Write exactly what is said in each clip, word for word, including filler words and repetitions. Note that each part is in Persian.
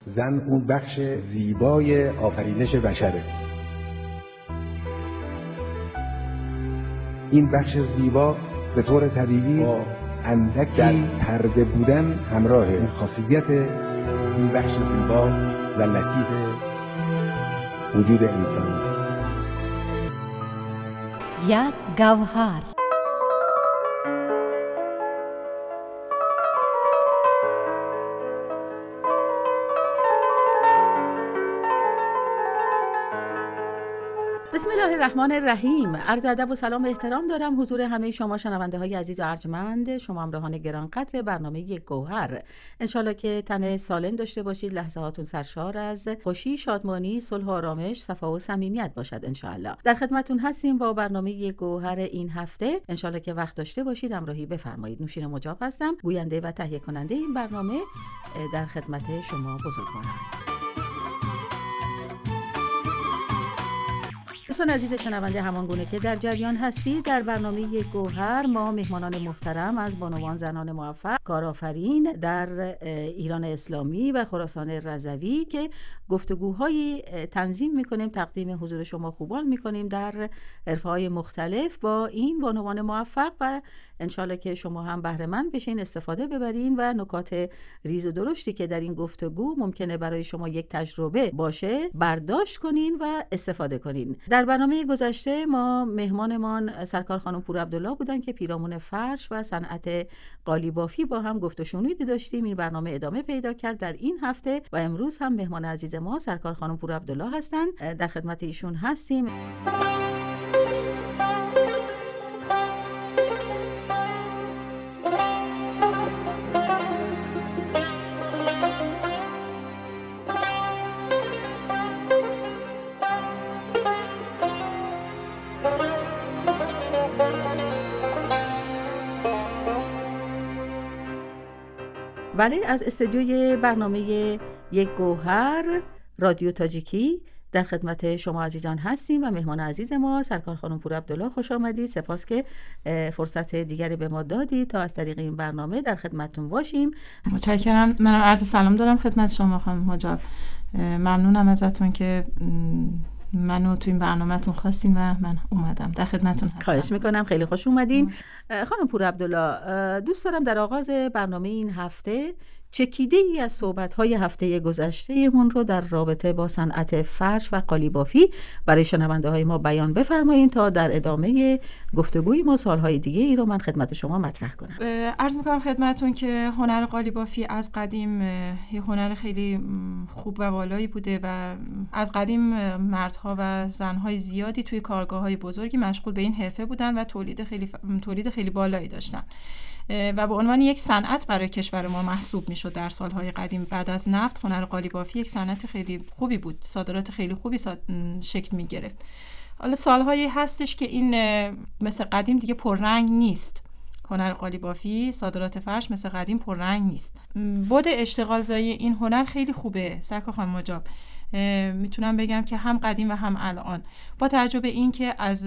زن اون بخش زیبای آفرینش بشره. این بخش زیبا به طور طبیعی با اندکی پرده بودن همراهه. این خاصیت این بخش زیبا و لطیف وجود انسانی است. یک گوهر. بسم الله الرحمن الرحیم. عرض ادب و سلام و احترام دارم حضور همه شما شنونده های عزیز و ارجمند، شما همراهان گرانقدر برنامه یک گوهر. انشالله که تن سالم داشته باشید، لحظه هاتون سرشار از خوشی، شادمانی، صلح و آرامش، صفا و صمیمیت باشد انشالله. در خدمتتون هستیم با برنامه یک گوهر این هفته. انشالله که وقت داشته باشید همراهی بفرمایید. نوشین مجاب هستم، گوینده و تهیه کننده این برنامه. در خدمت شما بزرگوارم. دوستان عزیز شنونده، همان گونه که در جریان هستید، در برنامه یک گوهر ما مهمانان محترم از بانوان زنان موفق کارآفرین در ایران اسلامی و خراسان رضوی که گفتگوهای تنظیم میکنیم، تقدیم حضور شما خوبان میکنیم در حرفه‌های مختلف با این بانوان موفق و انشالله که شما هم بهره مند بشین، استفاده ببرین و نکات ریز و درشتی که در این گفتگو ممکنه برای شما یک تجربه باشه برداشت کنین و استفاده کنین. در برنامه گذشته ما مهمانمان سرکار خانم پور عبدالله بودن که پیرامون فرش و صنعت قالیبافی با هم گفت و شنود داشتیم. این برنامه ادامه پیدا کرد در این هفته و امروز هم مهمان عزیز ما سرکار خانم پور عبدالله هستند. در خدمت ایشون هستیم. بله، از استودیوی برنامه یک گوهر رادیو تاجیکی در خدمت شما عزیزان هستیم و مهمان عزیز ما سرکار خانم پور عبدالله خوش آمدید. سپاس که فرصت دیگری به ما دادید تا از طریق این برنامه در خدمتتون باشیم. متشکرم. منم عرض سلام دارم خدمت شما خانم مجاب. ممنونم ازتون که منو تو این برنامه‌تون خواستین و من اومدم در خدمتتون هستم. خواهش میکنم، خیلی خوش اومدین. خانم پور عبدالله، دوست دارم در آغاز برنامه این هفته چکیده ای از صحبت‌های هفته گذشتهمون رو در رابطه با صنعت فرش و قالیبافی برای شنونده‌های ما بیان بفرمایید تا در ادامه گفتگوی ما سال‌های دیگه ای رو من خدمت شما مطرح کنم. عرض می‌کنم خدمتتون که هنر قالیبافی از قدیم یه هنر خیلی خوب و والایی بوده و از قدیم مردها و زن‌های زیادی توی کارگاه‌های بزرگی مشغول به این حرفه بودن و تولید خیلی تولید خیلی بالایی داشتن و به عنوان یک صنعت برای کشور ما محسوب میشد. در سالهای قدیم بعد از نفت هنر قالیبافی یک صنعت خیلی خوبی بود، صادرات خیلی خوبی ساد... شکل میگرفت. حالا سالهایی هستش که این مثل قدیم دیگه پررنگ نیست. هنر قالیبافی، صادرات فرش مثل قدیم پررنگ نیست. بود اشتغال زایی این هنر خیلی خوبه سرکار خانم مجاب. میتونم بگم که هم قدیم و هم الان با توجه به این که از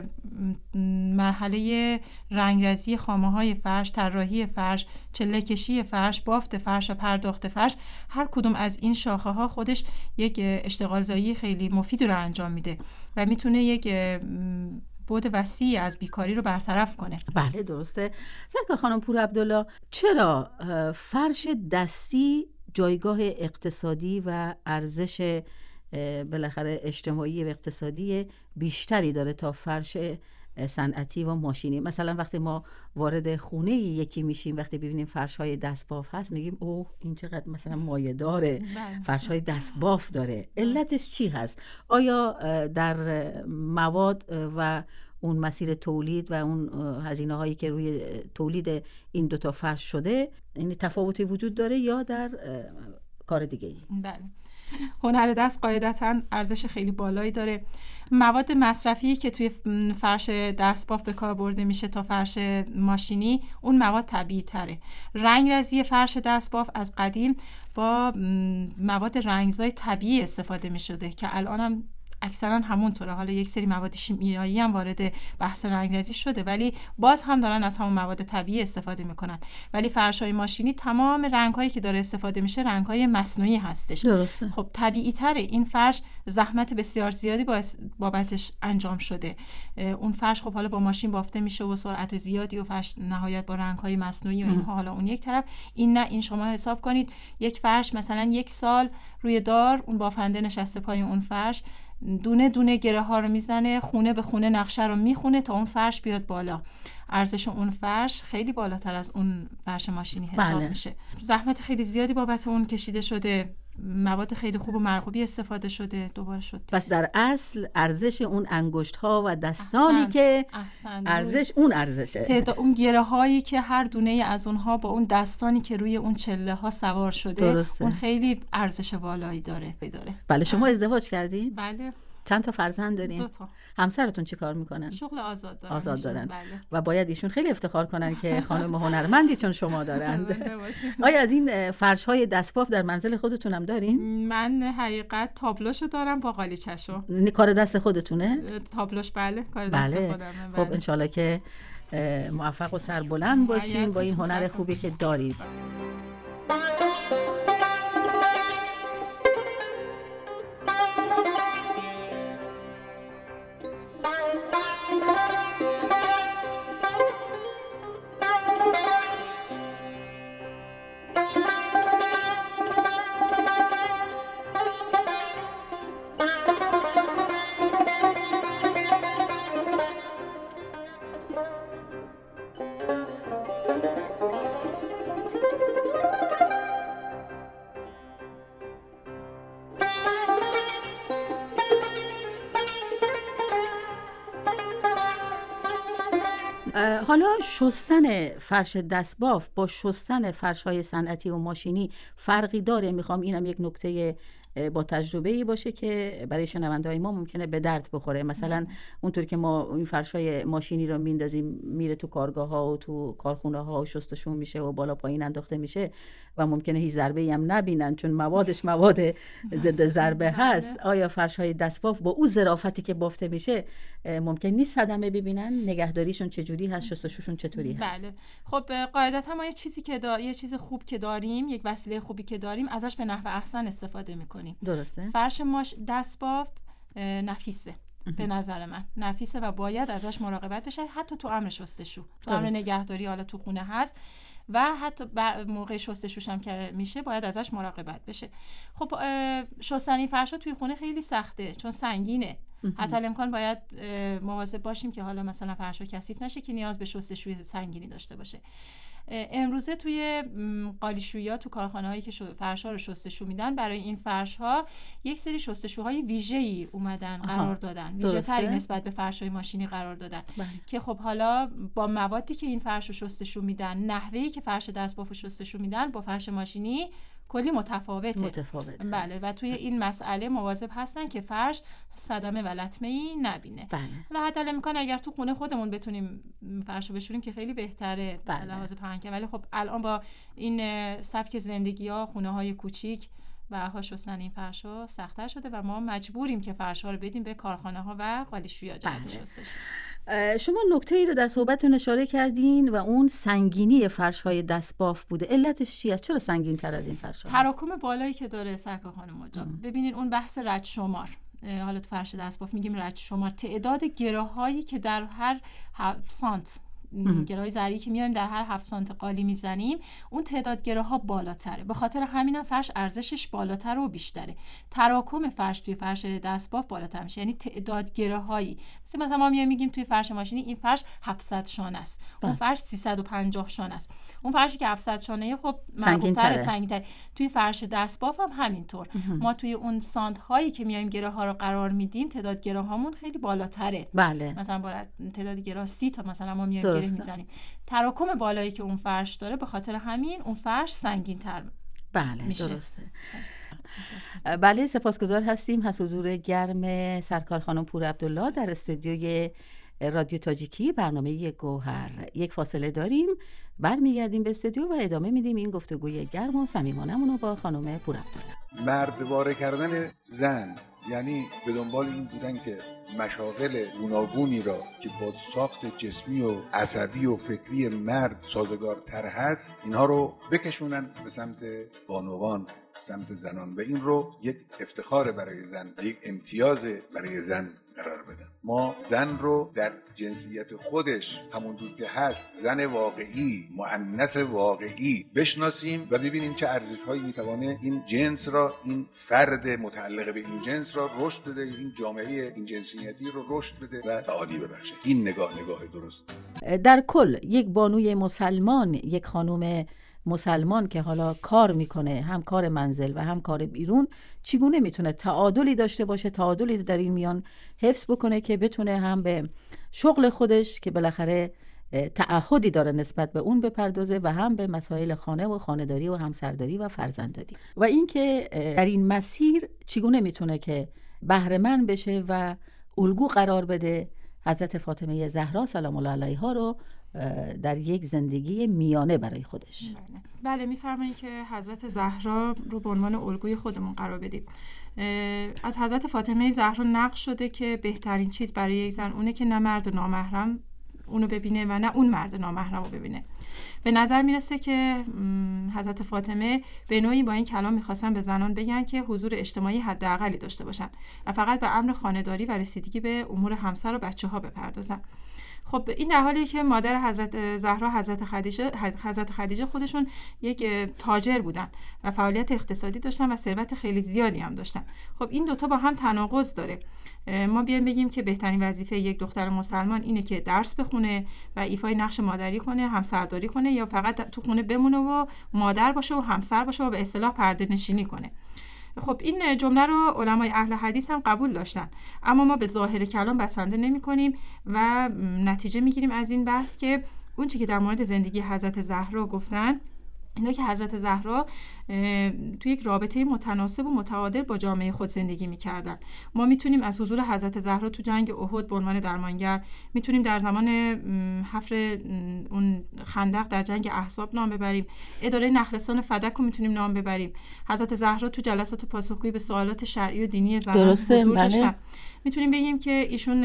مرحله رنگرزی خامه‌های فرش، طراحی فرش، چله کشی فرش، بافت فرش و پرداخت فرش، هر کدوم از این شاخه ها خودش یک اشتغال زایی خیلی مفید رو انجام میده و میتونه یک بود وسیعی از بیکاری رو برطرف کنه. بله درسته. سرکار خانم پور عبدالله، چرا فرش دستی جایگاه اقتصادی و ارزش بالاخره اجتماعی و اقتصادی بیشتری داره تا فرش صنعتی و ماشینی؟ مثلا وقتی ما وارد خونه یکی میشیم، وقتی ببینیم فرش‌های دستباف هست میگیم اوه این چقدر مثلا مایه داره، فرش‌های دستباف داره. علتش چی هست؟ آیا در مواد و اون مسیر تولید و اون هزینه هایی که روی تولید این دوتا فرش شده این تفاوتی وجود داره یا در کار دیگه ای؟ بله، هنر دست قاعدتاً ارزش خیلی بالایی داره. مواد مصرفی که توی فرش دستباف به کار برده میشه تا فرش ماشینی، اون مواد طبیعی تره. رنگرزی فرش دستباف از قدیم با مواد رنگزای طبیعی استفاده میشده که الان هم اکثرا همونطوره. حالا یک سری مواد شیمیایی هم وارد بحث رنگرزی شده ولی باز هم دارن از همون مواد طبیعی استفاده میکنن. ولی فرش‌های ماشینی تمام رنگ‌هایی که داره استفاده میشه رنگ‌های مصنوعی هستش. درسته. خب طبیعی تره. این فرش زحمت بسیار زیادی بابتش انجام شده. اون فرش خب حالا با ماشین بافته میشه و سرعت زیادی و فرش نهایت با رنگ‌های مصنوعی و اینها. حالا اون یک طرف، این نه، این شما حساب کنید یک فرش مثلا یک سال روی دار اون بافنده نشسته پای اون فرش، دونه دونه گره ها رو میزنه، خونه به خونه نقشه رو میخونه تا اون فرش بیاد بالا. ارزش اون فرش خیلی بالاتر از اون فرش ماشینی حساب بله. میشه. زحمت خیلی زیادی بابت اون کشیده شده، مواد خیلی خوب و مرغوبی استفاده شده، دوباره شد. پس در اصل ارزش اون انگشت ها و دستانی احسنت. که احسنت. ارزش اون ارزشه، تعداد اون گره هایی که هر دونه از اونها با اون دستانی که روی اون چله ها سوار شده، درسته. اون خیلی ارزش والایی داره. داره. بله. شما ازدواج کردین؟ بله. چند تا فرزند دارین؟ دو تا. همسرتون چی کار میکنن؟ شغل آزاد دارن. آزاد دارن. بله. و باید ایشون خیلی افتخار کنن که خانم هنرمندی چون شما دارند. زنده باشین. آیا از این فرش های دستباف در منزل خودتون هم دارین؟ من حقیقت تابلوشو دارم با قالیچه‌شو. ن- کار دست خودتونه؟ تابلوش بله، کار دست بله. خودمه. خب بله. انشالله که اه، موفق و سربلند باشین با این هنر خوبی که دارید. حالا شستن فرش دستباف با شستن فرش‌های صنعتی و ماشینی فرقی داره؟ میخوام اینم یک نکته با تجربه‌ای باشه که برای شنونده‌های ما ممکنه به درد بخوره. مثلا اونطور که ما این فرش‌های ماشینی رو میندازیم میره تو کارگاه‌ها و تو کارخونه‌ها و شستشون میشه و بالا پایین انداخته میشه و ممکنه هیچ ضربه‌ای هم نبینن چون موادش مواد ضد ضربه هست. آیا فرش‌های دستباف با اون ظرافتی که بافته میشه ممکن نیست صدمه ببینن؟ نگهداریشون چجوری هست؟ شستشوشون چطوری هست؟ بله. خب قاعدتاً ما یه چیزی که دار... یه چیز خوب که داریم، یک وسیله خوبی که داریم، ازش به نحو احسن استفاده می‌کنیم. درسته. فرش ماش دستبافت نفیسه، به نظر من نفیسه و باید ازش مراقبت بشه، حتی تو امر شستشو، تو امر نگهداری، حالا تو خونه هست و حتی موقع شستشوش هم که میشه باید ازش مراقبت بشه. خب شستن این فرشا توی خونه خیلی سخته چون سنگینه. حتی الامکان باید مواظب باشیم که حالا مثلا فرشا کثیف نشه که نیاز به شستشوی سنگینی داشته باشه. امروزه توی قالیشویی ها تو کارخانه هایی که فرش‌ها رو شستشو میدن، برای این فرش‌ها یک سری شستشوهای ویژه‌ای اومدن قرار دادن، ویژه‌تری نسبت به فرش‌های ماشینی قرار دادن بله. که خب حالا با موادی که این فرش رو شستشو میدن، نحوهی که فرش دستباف رو شستشو میدن با فرش ماشینی کلی متفاوته. متفاوت بله و توی این مسئله مواظب هستن که فرش صدمه و لطمه‌ای نبینه. بله. حالا حتی الامکان اگر تو خونه خودمون بتونیم فرشو بشوریم که خیلی بهتره بله. لحاظ پهن. ولی خب الان با این سبک زندگی‌ها خونه‌های کوچیک و ها شستن این فرشا سخت‌تر شده و ما مجبوریم که فرش‌ها رو بدیم به کارخانه‌ها و قالیشویی‌ها جهت شستشو. شما نکته‌ای رو در صحبتتون اشاره کردین و اون سنگینی فرش‌های دستباف بوده. علتش چیه؟ چرا سنگین‌تر از این فرش‌ها؟ تراکم بالایی که داره سرکار خانم جان. ببینین اون بحث رد شمار، حالا تو فرش دستباف میگیم رد شمار، تعداد گره‌هایی که در هر هفت سانت گره‌های ضریعی که میایم در هر هفت سانت قالی میزنیم، اون تعداد گره‌ها بالاتره. به خاطر همینم فرش ارزشش بالاتر و بیشتره. تراکم فرش توی فرش دستباف بالاتر میشه، یعنی تعداد گره‌هایی. مثلا مثلا ما میایم میگیم توی فرش ماشینی این فرش هفتصد شانه است، اون فرش سیصد و پنجاه شانه است. اون فرشی که هفتصد شانه خب مرغوب‌تره، سنگین‌تره. توی فرش دستباف هم همینطور. ما توی اون سانت هایی که میایم گره‌ها رو قرار میدیم، تعداد گره‌هامون خیلی بالاتره. بله. مثلا با تعداد گره سی تا مثلا ما میایم میزنیم. تراکم بالایی که اون فرش داره، به خاطر همین اون فرش سنگین تر بله میشه. درسته. بله سپاسگزار هستیم از حضور گرم سرکار خانم پور عبدالله در استودیوی رادیو تاجیکی برنامه گوهر. یک فاصله داریم، برمیگردیم به استودیو و ادامه میدیم این گفتگوی گرم و صمیمانه‌مون رو با خانم پور عبدالله. مردواره کردن زن یعنی به دنبال این بودن که مشاغل گوناگونی را که با ساخت جسمی و عصبی و فکری مرد سازگارتر هست اینها رو بکشونن به سمت بانوان، سمت زنان و این رو یک افتخار برای زن و یک امتیاز برای زن قرار بدن. ما زن رو در جنسیت خودش همونجور که هست زن واقعی، مؤنث واقعی بشناسیم و ببینیم چه ارزش‌هایی میتوانه این جنس را، این فرد متعلق به این جنس را رشد بده، این جامعه این جنسیتی رو رشد بده و تعالی ببخشه. این نگاه نگاه درست. در کل یک بانوی مسلمان، یک خانم مسلمان که حالا کار میکنه، هم کار منزل و هم کار بیرون، چگونه میتونه تعادلی داشته باشه، تعادلی در این میان حفظ بکنه که بتونه هم به شغل خودش که بالاخره تعهدی داره نسبت به اون بپردازه و هم به مسائل خانه و خانه‌داری و همسرداری و فرزنداری و اینکه در این مسیر چگونه میتونه که بهره مند بشه و الگو قرار بده حضرت فاطمه زهرا سلام الله علیها رو در یک زندگی میانه برای خودش. بله, بله میفرمایید که حضرت زهرا رو به عنوان الگوی خودمون قرار بدیم. از حضرت فاطمه زهرا نقل شده که بهترین چیز برای یک زن اونه که نه مرد نامحرم اونو ببینه و نه اون مرد نامحرم رو ببینه. به نظر میرسه که حضرت فاطمه به نوعی با این کلام میخواستن به زنان بگن که حضور اجتماعی حداقلی داشته باشن و فقط به امر خانه‌داری و رسیدگی به امور همسر و بچه‌ها بپردازن. خب این در حالیه که مادر حضرت زهرا حضرت خدیجه حضرت خدیجه خودشون یک تاجر بودن و فعالیت اقتصادی داشتن و ثروت خیلی زیادی هم داشتن. خب این دوتا با هم تناقض داره. ما بیایم بگیم که بهترین وظیفه یک دختر مسلمان اینه که درس بخونه و ایفای نقش مادری کنه، همسرداری کنه یا فقط تو خونه بمونه و مادر باشه و همسر باشه و به اصطلاح پرده نشینی کنه. خب این جمله رو علمای اهل حدیث هم قبول داشتن، اما ما به ظاهر کلام بسنده نمی کنیم و نتیجه می گیریم از این بحث که اون چی که در مورد زندگی حضرت زهرا گفتن اینه که حضرت زهرا تو یک رابطه متناسب و متعادل با جامعه خود زندگی می‌کردن. ما میتونیم از حضور حضرت زهرا تو جنگ احد به عنوان درمانگر، میتونیم در زمان حفر اون خندق در جنگ احزاب نام ببریم، اداره نخلستان فدک رو میتونیم نام ببریم. حضرت زهرا تو جلسات پاسخگویی به سوالات شرعی و دینی زنان حضور داشتن. میتونیم بگیم که ایشون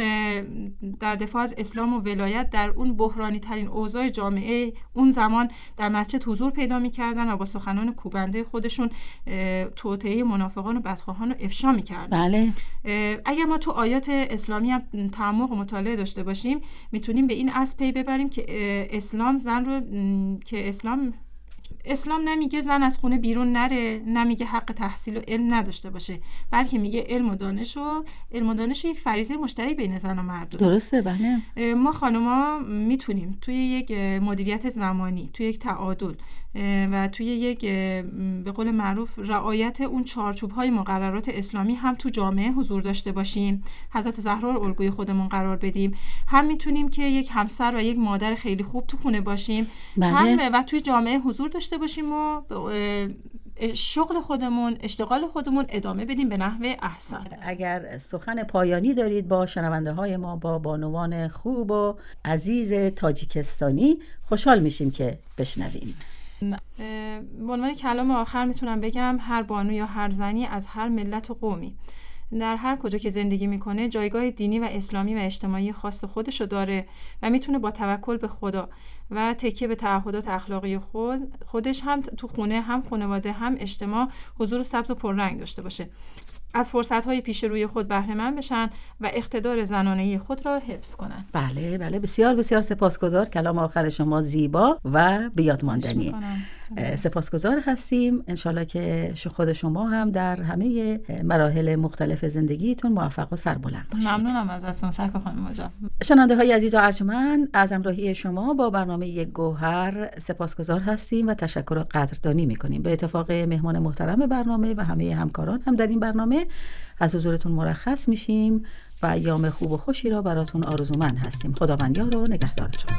در دفاع از اسلام و ولایت در اون بحرانی ترین اوضاع جامعه اون زمان در مسجد حضور پیدا می‌کردن و با سخنان کوبنده خودشون توطئه منافقان و بدخواهان رو افشا می‌کردن. بله. اگر ما تو آیات اسلامی هم تعمق و مطالعه داشته باشیم میتونیم به این از پی ببریم که اسلام زن رو که اسلام اسلام نمیگه زن از خونه بیرون نره، نمیگه حق تحصیل و علم نداشته باشه، بلکه میگه علم و دانش و علم و دانش یک فریضه مشترک بین زن و مرد. درسته. بله. ما خانم‌ها میتونیم توی یک مدیریت زمانی، توی یک تعادل و توی یک به قول معروف رعایت اون چارچوب‌های مقررات اسلامی هم تو جامعه حضور داشته باشیم، حضرت زهرا رو الگوی خودمون قرار بدیم، هم میتونیم که یک همسر و یک مادر خیلی خوب تو خونه باشیم. بله. هم و توی جامعه حضور داشته باشیم و شغل خودمون، اشتغال خودمون ادامه بدیم به نحو احسن. اگر سخن پایانی دارید با شنونده های ما، با بانوان خوب و عزیز تاجیکستانی، خوشحال میشیم که بشنویم. به عنوان کلام آخر میتونم بگم هر بانو یا هر زنی از هر ملت و قومی در هر کجا که زندگی میکنه جایگاه دینی و اسلامی و اجتماعی خاص خودشو داره و میتونه با توکل به خدا و تکیه به تعهدات اخلاقی خود خودش هم تو خونه، هم خانواده، هم اجتماع حضور سبز و پررنگ داشته باشه، از فرصت‌های پیش روی خود بهره مند بشن و اقتدار زنانه‌ای خود را حفظ کنن. بله بله، بسیار بسیار سپاسگزار. کلام آخر شما زیبا و به یاد ماندنی. سپاسگزار هستیم. انشالله که خود شما هم در همه مراحل مختلف زندگیتون موفق و سربلند باشید. ممنونم ازتون سرکار خانم جان. شنونده های عزیز و ارجمند، از همراهی شما با برنامه یک گوهر سپاسگزار هستیم و تشکر و قدردانی میکنیم. به اتفاق مهمان محترم برنامه و همه همکاران هم در این برنامه از حضورتون مرخص میشیم و ایام خوب و خوشی را براتون آرزومند هستیم. خداوند یار و نگهدارتون.